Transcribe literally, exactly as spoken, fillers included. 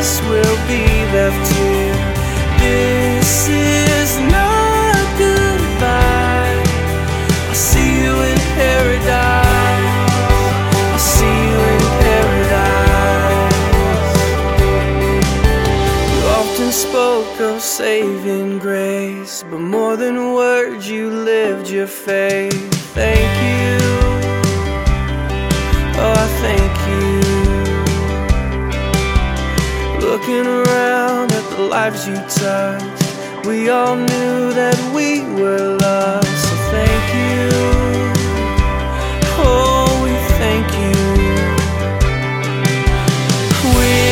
this will be left here. This is not goodbye. I'll see you in paradise. I'll see you in paradise. You often spoke of saving grace, but more than words you lived your faith. Thank you, oh I thank you. Looking around at the lives you touched, we all knew that we were loved, so thank you.